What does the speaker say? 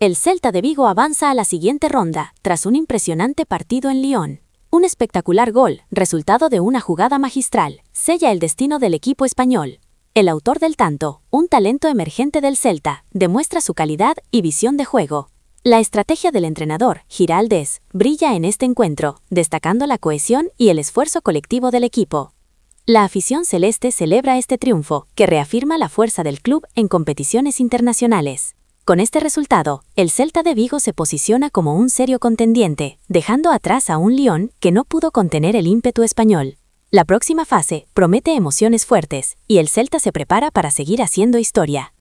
El Celta de Vigo avanza a la siguiente ronda, tras un impresionante partido en Lyon. Un espectacular gol, resultado de una jugada magistral, sella el destino del equipo español. El autor del tanto, un talento emergente del Celta, demuestra su calidad y visión de juego. La estrategia del entrenador, Giraldez, brilla en este encuentro, destacando la cohesión y el esfuerzo colectivo del equipo. La afición celeste celebra este triunfo, que reafirma la fuerza del club en competiciones internacionales. Con este resultado, el Celta de Vigo se posiciona como un serio contendiente, dejando atrás a un Lyon que no pudo contener el ímpetu español. La próxima fase promete emociones fuertes, y el Celta se prepara para seguir haciendo historia.